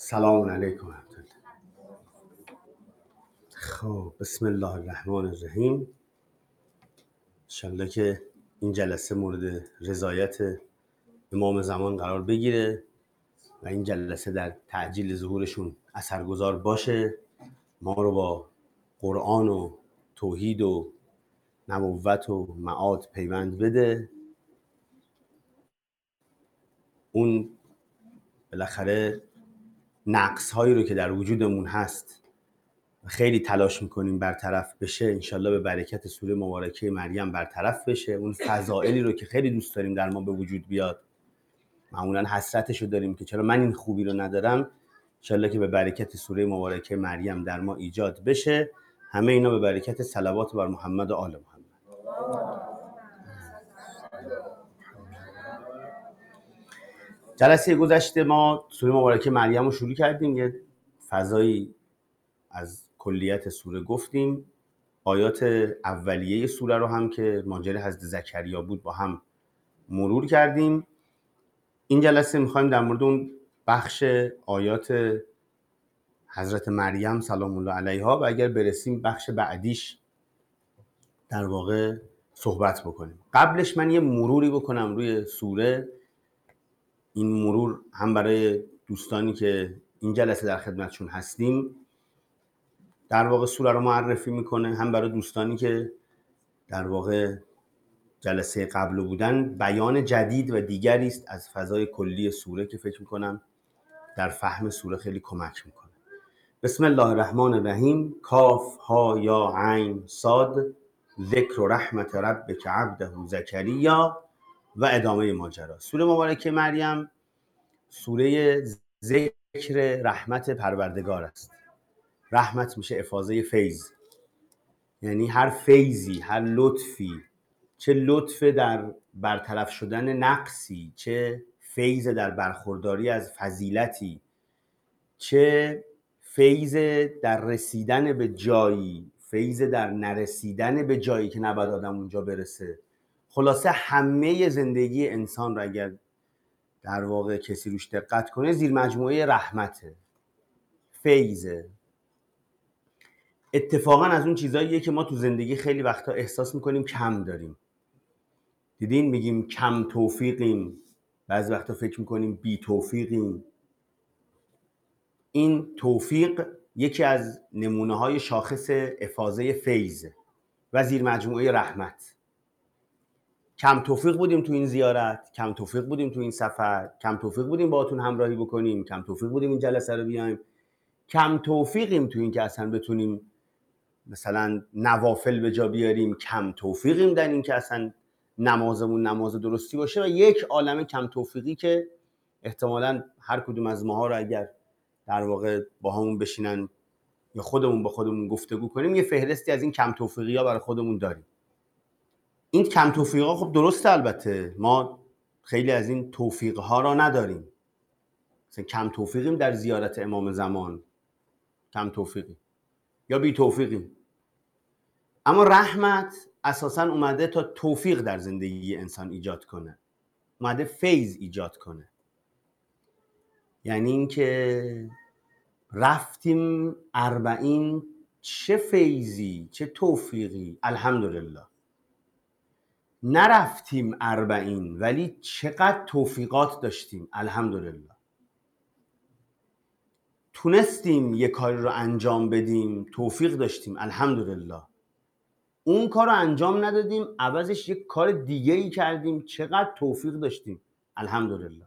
سلام علیکم ورحمت الله. خب بسم الله الرحمن الرحیم. انشالله که این جلسه مورد رضایت امام زمان قرار بگیره و این جلسه در تعجیل ظهورشون اثرگذار باشه، ما رو با قرآن و توحید و نبوت و معاد پیوند بده. اون بالاخره نقص هایی رو که در وجودمون هست خیلی تلاش میکنیم برطرف بشه، انشالله به برکت سوره مبارکه مریم برطرف بشه. اون فضائلی رو که خیلی دوست داریم در ما به وجود بیاد، معمولا حسرتش رو داریم که چرا من این خوبی رو ندارم، انشالله که به برکت سوره مبارکه مریم در ما ایجاد بشه. همه اینا به برکت صلوات بر محمد و آل محمد. جلسه گذشته ما سوره مبارکه مریم رو شروع کردیم، یه فضایی از کلیت سوره گفتیم، آیات اولیه سوره رو هم که ماجرای حضرت زکریا بود با هم مرور کردیم. این جلسه میخوایم در مورد اون بخش آیات حضرت مریم سلام الله علیها و اگر برسیم بخش بعدیش در واقع صحبت بکنیم. قبلش من یه مروری بکنم روی سوره. این مرور هم برای دوستانی که این جلسه در خدمتشون هستیم در واقع سوره رو معرفی میکنه، هم برای دوستانی که در واقع جلسه قبل بودن بیان جدید و دیگری است از فضای کلی سوره که فکر میکنم در فهم سوره خیلی کمک میکنه. بسم الله الرحمن الرحیم. کاف ها یا عین صاد ذکر رحمت ربک عبده زکریا و ادامه ماجرا. سوره مبارکه مریم سوره ذکر رحمت پروردگار است. رحمت میشه افاضه فیض، یعنی هر فیضی، هر لطفی، چه لطف در برطرف شدن نقصی، چه فیض در برخورداری از فضیلتی، چه فیض در رسیدن به جایی، فیض در نرسیدن به جایی که نباید آدم اونجا برسه. خلاصه همه زندگی انسان رو اگر در واقع کسی روش دقت کنه زیر مجموعه رحمته، فیضه. اتفاقا از اون چیزاییه که ما تو زندگی خیلی وقتا احساس میکنیم کم داریم. دیدین میگیم کم توفیقیم، بعضی وقتا فکر میکنیم بی توفیقیم. این توفیق یکی از نمونه های شاخص افاضه فیض و زیر مجموعه رحمت. کم توفیق بودیم تو این زیارت، کم توفیق بودیم تو این سفر، کم توفیق بودیم باهاتون همراهی بکنیم، کم توفیق بودیم این جلسه رو بیایم، کم توفیقیم تو این که اصلا بتونیم مثلا نوافل به جا بیاریم، کم توفیقیم در این که اصلا نمازمون نماز درستی باشه و یک عالمه کم توفیقی که احتمالاً هر کدوم از ماها رو اگر در واقع با همون بشینن یا خودمون با خودمون گفتگو کنیم یه فهرستی از این کم توفیقی ها برای خودمون داریم. این کم توفیق ها خب درسته، البته ما خیلی از این توفیق ها را نداریم، مثلا کم توفیقیم در زیارت امام زمان، کم توفیقیم یا بی توفیقیم. اما رحمت اساساً اومده تا توفیق در زندگی انسان ایجاد کنه، اومده فیض ایجاد کنه. یعنی این که رفتیم 40، چه فیضی چه توفیقی، الحمدلله. نرفتیم 40، ولی چقدر توفیقات داشتیم، الحمدلله. تونستیم یه کاری رو انجام بدیم، توفیق داشتیم، الحمدلله. اون کار رو انجام ندادیم، عوضش یک کار دیگه ای کردیم، چقدر توفیق داشتیم، الحمدلله.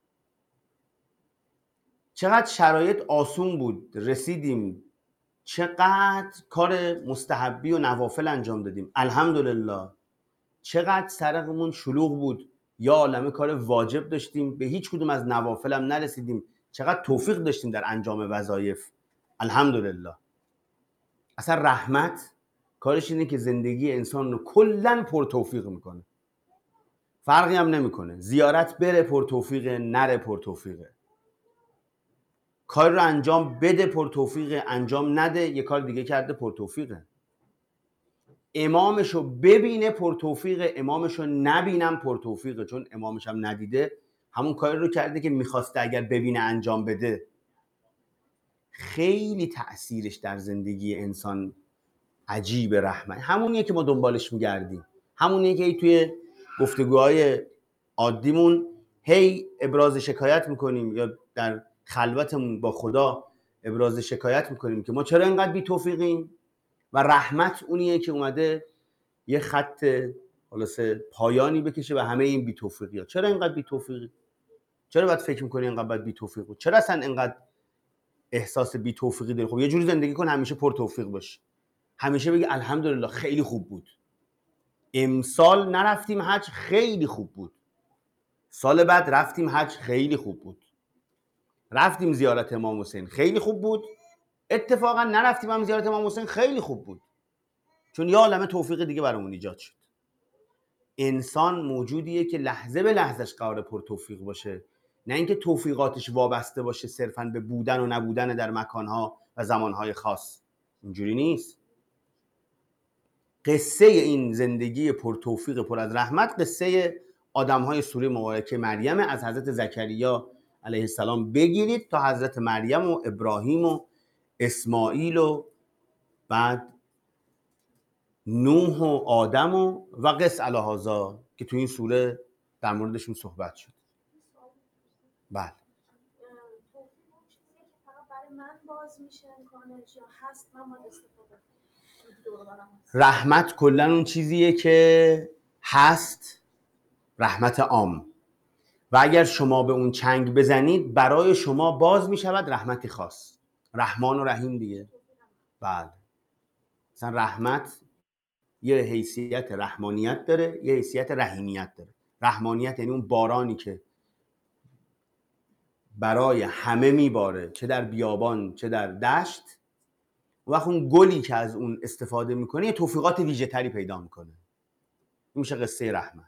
چقدر شرایط آسون بود رسیدیم، چقدر کار مستحبی و نوافل انجام دادیم، الحمدلله. چقدر سرقمون شلوغ بود، یا عالمه کار واجب داشتیم به هیچ کدوم از نوافل هم نرسیدیم، چقدر توفیق داشتیم در انجام وظایف، الحمدلله. اصلا رحمت کارش اینه که زندگی انسان رو کلن پر توفیق میکنه، فرقی هم نمیکنه زیارت بره پر توفیقه نره پر توفیقه، کار رو انجام بده پر توفیقه، انجام نده یه کار دیگه کرده پر توفیقه. امامشو ببینه پر توفیقه، امامشو نبینم پر توفیقه، چون امامش هم ندیده همون کاری رو کرده که میخواسته اگر ببینه انجام بده. خیلی تأثیرش در زندگی انسان عجیب. رحمت همونیه که ما دنبالش میگردیم، همونیه که توی گفتگوهای عادیمون هی ابراز شکایت میکنیم یا در خلوتمون با خدا ابراز شکایت میکنیم که ما چرا اینقدر بی توفیقیم، و رحمت اونیه که اومده یه خط خلاصه پایانی بکشه و همه این بی توفیقی ها. چرا اینقدر بی توفیقی؟ چرا باید فکر میکنی اینقدر باید بی توفیقی؟ چرا اصلا اینقدر احساس بی توفیقی داری؟ خب یه جوری زندگی کن همیشه پر توفیق باشی، همیشه بگی الحمدلله خیلی خوب بود، امسال نرفتیم حج خیلی خوب بود، سال بعد رفتیم حج خیلی خوب بود، رفتیم زیارت امام حسین خیلی خوب بود، اتفاقا نرفتیم هم زیارت امام حسین خیلی خوب بود، چون یه عالمه توفیق دیگه برامون ایجاد شد. انسان موجودیه که لحظه به لحظهش قراره پر توفیق باشه، نه اینکه توفیقاتش وابسته باشه صرفاً به بودن و نبودن در مکانها و زمانهای خاص. اینجوری نیست. قصه این زندگی پر توفیق پر از رحمت قصه آدمهای سوره مبارکه مریم از حضرت زکریا علیه السلام بگیرید تا حضرت مریم و ابراهیم و اسماعیل و بعد نوح و آدم و قس الهازا که تو این سوره در موردشون صحبت شد. بله. رحمت کلن اون چیزیه که هست، رحمت عام، و اگر شما به اون چنگ بزنید برای شما باز می شود رحمتی خاص. رحمان و رحیم دیگه. بله. مثلا رحمت یه حیثیت رحمانیت داره، یه حیثیت رحیمیت داره. رحمانیت یعنی اون بارانی که برای همه میباره، چه در بیابان چه در دشت، و وقت اون گلی که از اون استفاده میکنه یه توفیقات ویژه تری پیدا میکنه. این میشه قصه رحمت.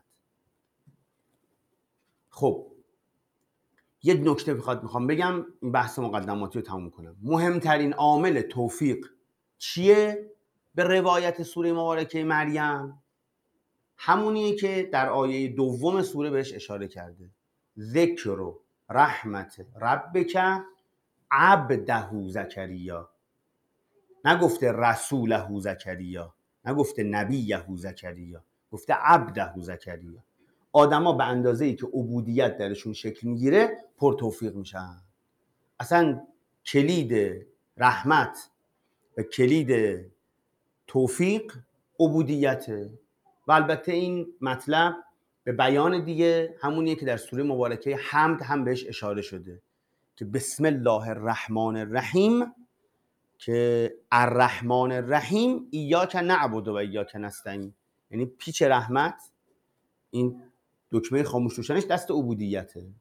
خب یه نکته میخوام بگم، این بحث مقدماتی رو تموم کنم. مهمترین عامل توفیق چیه به روایت سوره مبارکه مریم؟ همونیه که در آیه دوم سوره بهش اشاره کرده، ذکر رحمت ربک عبده زکریا. نگفته رسوله زکریا، نگفته نبیه زکریا، گفته عبده زکریا. آدما به اندازه‌ای که عبودیت درشون شکل میگیره پر توفیق میشن. اصلا کلید رحمت و کلید توفیق عبودیته. و البته این مطلب به بیان دیگه همونیه که در سوره مبارکه حمد هم بهش اشاره شده که بسم الله الرحمن الرحیم، که الرحمن الرحیم ایاک نعبد و ایاک نستعین، یعنی پیچ رحمت، این دکمه خاموش روشنش دست عبودیته. یعنی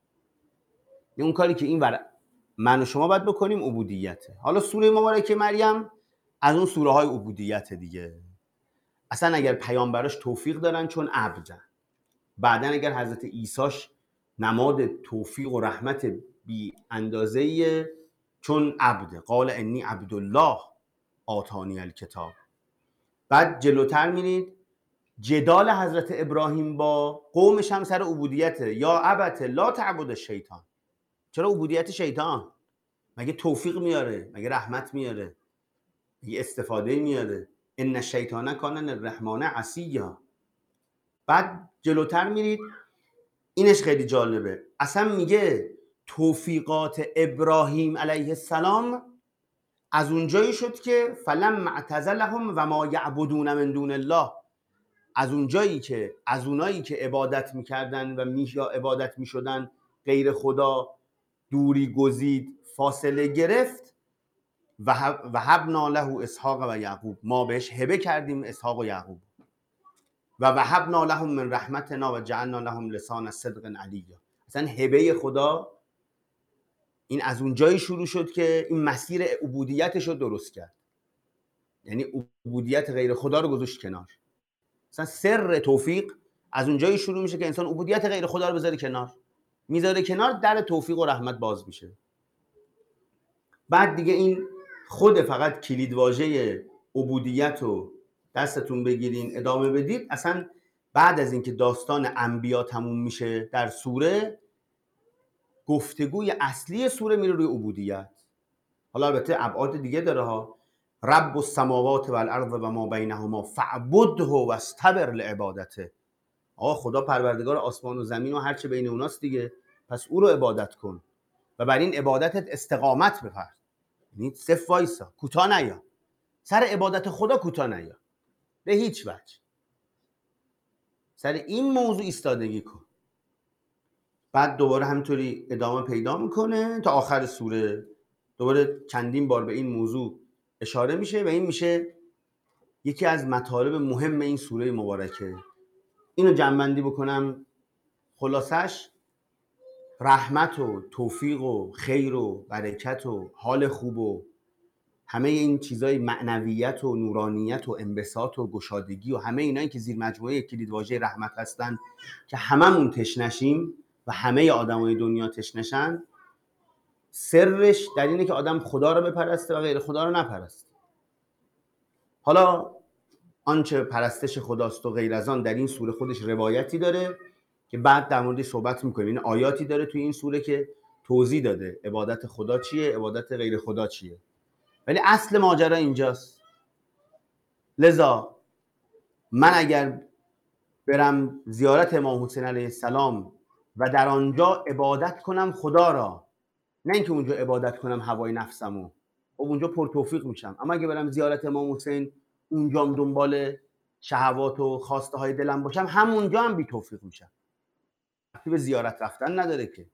اون کاری که این من و شما باید بکنیم عبودیته. حالا سوره مبارکه مریم از اون سوره های عبودیت دیگه. اصلا اگر پیامبراش توفیق دارن چون عبدن، بعدن اگر حضرت عیساش نماد توفیق و رحمت بی اندازه‌ایه چون عبده، قال انی عبدالله آتانی الکتاب. بعد جلوتر میرید جدال حضرت ابراهیم با قومش هم سر عبودیته. یا ابت لا تعبد الشیطان. چرا عبودیت شیطان؟ مگه توفیق میاره؟ مگه رحمت میاره؟ مگه استفاده میاره؟ ان الشیطان کان للرحمن عصیا. بعد جلوتر میرید، اینش خیلی جالبه، اصلا میگه توفیقات ابراهیم علیه السلام از اونجایی شد که فلما اعتزلهم و ما یعبدون من دون الله، از اونجایی که از اونایی که عبادت میکردن و عبادت میشدن غیر خدا دوری گزید، فاصله گرفت. و وهبنا له اسحاق و یعقوب، ما بهش هبه کردیم اسحاق و یعقوب. و وهبنا لهم من رحمتنا و جعلنا لهم لسان صدق علیا. اصلا هبه خدا این از اون جایی شروع شد که این مسیر عبودیتش رو درست کرد، یعنی عبودیت غیر خدا رو گذاشت کنار. اصلا سر توفیق از اون جایی شروع میشه که انسان عبودیت غیر خدا رو بذاره کنار، میذاره کنار، در توفیق و رحمت باز میشه. بعد دیگه این خود فقط کلید واژه عبودیت رو دستتون بگیرین ادامه بدید. اصلا بعد از اینکه داستان انبیا تموم میشه در سوره، گفتگوی اصلی سوره میره روی عبودیت. حالا البته ابعاد دیگه داره ها. رب السماوات والارض و ما بینهما فاعبده واستبر لعبادته. آقا خدا پروردگار آسمان و زمین و هر چه بین اوناست دیگه، پس او رو عبادت کن و بر این عبادتت استقامت بپر. یعنی صف وایسا، کوتاه نیا، سر عبادت خدا کوتاه نیا به هیچ وجه. سر این موضوع ایستادگی کن. بعد دوباره همینطوری ادامه پیدا میکنه تا آخر سوره. دوباره چندین بار به این موضوع اشاره میشه و این میشه یکی از مطالب مهم این سوره مبارکه. اینو جمع‌بندی بکنم، خلاصش رحمت و توفیق و خیر و برکت و حال خوب و همه این چیزای معنویت و نورانیت و انبساط و گشادگی و همه اینایی که زیر مجموعه کلیدواژه رحمت هستن که هممون تشنشیم و همه آدمای دنیا تشنشن، سرش در اینه که آدم خدا رو بپرسته و غیر خدا رو نپرسته. حالا آنچه پرستش خداست و غیر از آن در این سوره خودش روایتی داره که بعد در موردش صحبت میکنیم. این آیاتی داره توی این سوره که توضیح داده عبادت خدا چیه، عبادت غیر خدا چیه، ولی اصل ماجرا اینجاست. لذا من اگر برم زیارت امام حسین علیه السلام و در آنجا عبادت کنم خدا را، نه اینکه اونجا عبادت کنم هوای نفسمو، خب اونجا پرتوفیق میشم. اما اگه برم زیارت امام حسین اونجام دنبال شهوات و خواسته های دلم باشم، همونجا هم بی توفیق میشم. وقتی به زیارت رفتن نداره که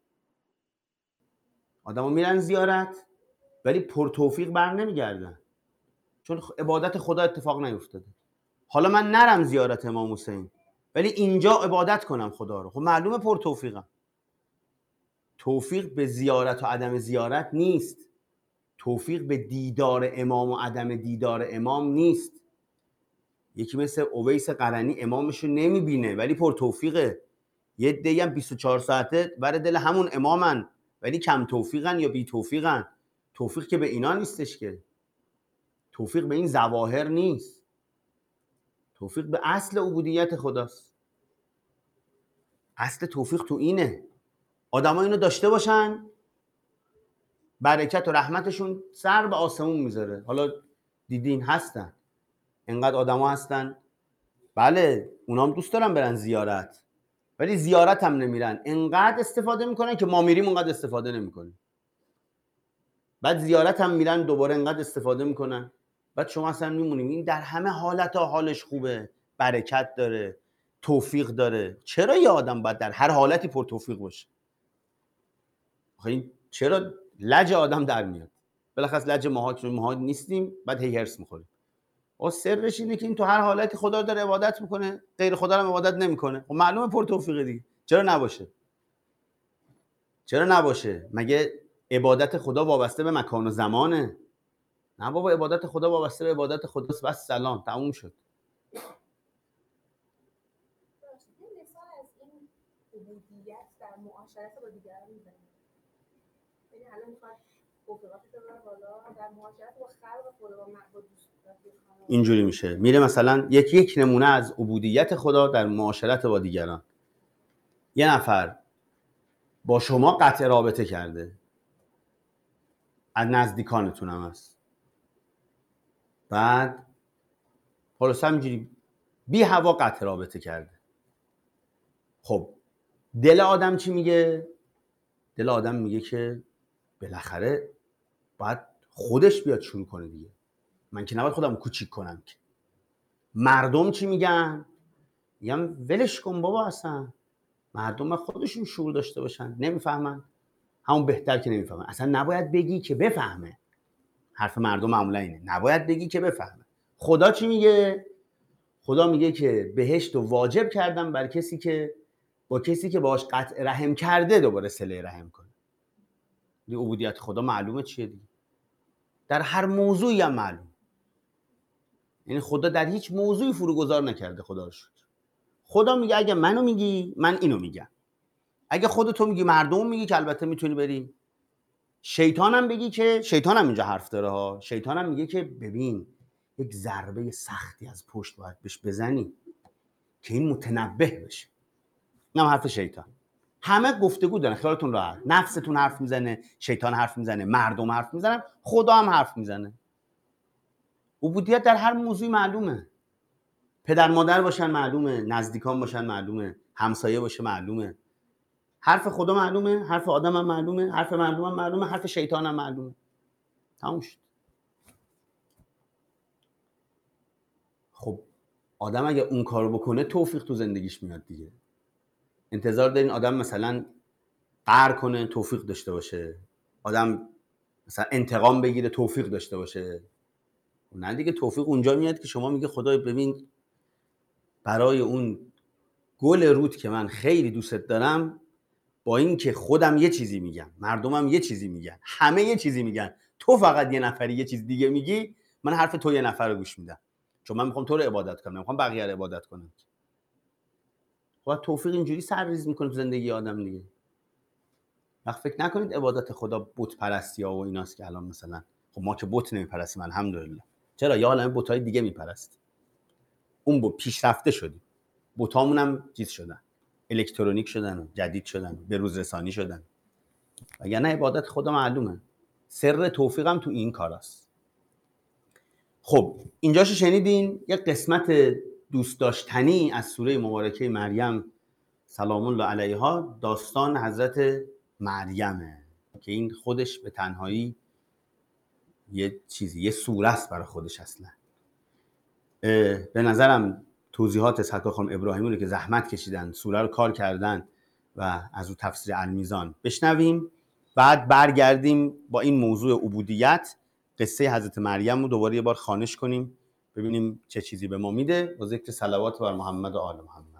آدمو میرن زیارت ولی پرتوفیق بر نمیگردن، چون عبادت خدا اتفاق نیفتاده. حالا من نرم زیارت امام حسین ولی اینجا عبادت کنم خدا رو، خب معلومه پرتوفیقم. توفیق به زیارت و عدم زیارت نیست، توفیق به دیدار امام و عدم دیدار امام نیست. یکی مثل اویس قرنی امامشو نمیبینه ولی پرتوفیقه، یه عده‌ای هم 24 ساعته بر دل همون امامن ولی کم توفیقن یا بی توفیقن. توفیق که به اینا نیستش، که توفیق به این ظواهر نیست، توفیق به اصل عبودیت خداست. اصل توفیق تو اینه آدما اینو داشته باشن، برکت و رحمتشون سر به آسمون میذاره. حالا دیدین هستن، انقدر آدما هستن، بله اونام دوست دارن برن زیارت ولی زیارت هم نمیرن، انقدر استفاده میکنن که ما میریم اونقدر استفاده نمیکنیم. بعد زیارت هم میرن دوباره انقدر استفاده میکنن، بعد شما اصلا میمونیم. این در همه حالت ها حالش خوبه، برکت داره، توفیق داره. چرا یه آدم باید در هر حالتی پر توفیق باشه؟ این چرا لج آدم در میاد؟ بالاخص لج ماها، چون ماها نیستیم بعد هی هرس میخوریم. و سرش اینه که این تو هر حالتی خدا رو داره عبادت میکنه، غیر خدا رو عبادت نمیکنه. خب معلومه پر توفیقه دیگه. چرا نباشه؟ چرا نباشه؟ مگه عبادت خدا وابسته به مکان و زمانه؟ نه بابا، عبادت خدا وابسته به عبادت خداست. بس سلام، تموم شد. مثال از این عبودیت در معاشرت با دیگران میزنید. یعنی الان میخواد توفیقات ببره بالا در معاشرت با خلق خدا و معبود اینجوری میشه. میره مثلا یک نمونه از عبودیت خدا در معاشرت با دیگران. یه نفر با شما قطع رابطه کرده، از نزدیکانتون هم هست، بعد خلاص همینجوری بی هوا قطع رابطه کرده. خب دل آدم چی میگه؟ دل آدم میگه که بالاخره باید خودش بیاد شروع کنه دیگه، من که نباید خودم کوچیک کنم که. مردم چی میگن؟ میگم ولش کن بابا، اصلا مردم خودشون شعور داشته باشن، نمیفهمن همون بهتر که نمیفهمن. اصلا نباید بگی که بفهمه. حرف مردم معمولا اینه، نباید بگی که بفهمه. خدا چی میگه؟ خدا میگه که بهشت رو واجب کردم بر کسی که با کسی که باهاش قطع رحم کرده دوباره صله رحم کنه. دیگه عبودیت خدا معلومه چیه دیگه، در هر موضوعی هم معلوم. یعنی خدا در هیچ موضوعی فروگذار نکرده. خدا رو شکر. خدا میگه اگه منو میگی من اینو میگم، اگه خودتو میگی مردم میگی که البته میتونی بری، شیطانم بگی که شیطانم اینجا حرف داره ها، شیطانم میگه که ببین یک ضربه سختی از پشت باید بهش بزنی که این متنبه بشه. اینم حرف شیطان. همه گفتگو دارن، خیالتون راحت. نفستون حرف میزنه، شیطان حرف میزنه، مردم حرف میزنن، خدا هم حرف میزنه. عبودیت در هر موضوعی معلومه. پدر مادر باشن معلومه، نزدیکان باشن معلومه، همسایه باشه معلومه. حرف خدا معلومه، حرف آدم هم معلومه، حرف مردم هم معلومه، حرف شیطان هم معلومه. تموم شد. خب آدم اگه اون کارو بکنه توفیق تو زندگیش میاد دیگه. انتظار دارین آدم مثلا قهر کنه توفیق داشته باشه، آدم مثلا انتقام بگیره توفیق داشته باشه؟ نه دیگه، توفیق اونجا میاد که شما میگه خدای ببین برای اون گل رود که من خیلی دوست دارم، با این که خودم یه چیزی میگم، مردمم یه چیزی میگن، همه یه چیزی میگن، تو فقط یه نفری یه چیز دیگه میگی، من حرف تو یه نفر رو گوش میدم، چون من میخوام تو رو عبادت کنم، میخوام بقیه رو عبادت کنم. خب توفیق اینجوری سرریز میکنه تو زندگی آدم دیگه. وقت فکر نکنید عبادت خدا بت پرستی ها و ایناست که الان مثلا خب ما که بت نمیپرستیم الحمدلله. چرا؟ یا عالمه بت‌های دیگه میپرست. اون با پیشرفته شدیم، بتامون هم چیز شدن، الکترونیک شدن و جدید شدن، به روز رسانی شدن. وگرنه عبادت خدا معلومه. سر توفیقم تو این کاراست. خب اینجاشو شنیدین، یک قسمت دوست داشتنی از سوره مبارکه مریم سلام الله علیها، داستان حضرت مریمه که این خودش به تنهایی یه چیزی، یه سوره است برای خودش. اصلا به نظرم توضیحات سرکار خانم ابراهیمی رو که زحمت کشیدن، سوره رو کار کردن و از اون تفسیر المیزان بشنویم، بعد برگردیم با این موضوع عبودیت قصه حضرت مریم رو دوباره یه بار خوانش کنیم، ببینیم چه چیزی به ما میده، با ذکر صلوات بر محمد و آل محمد.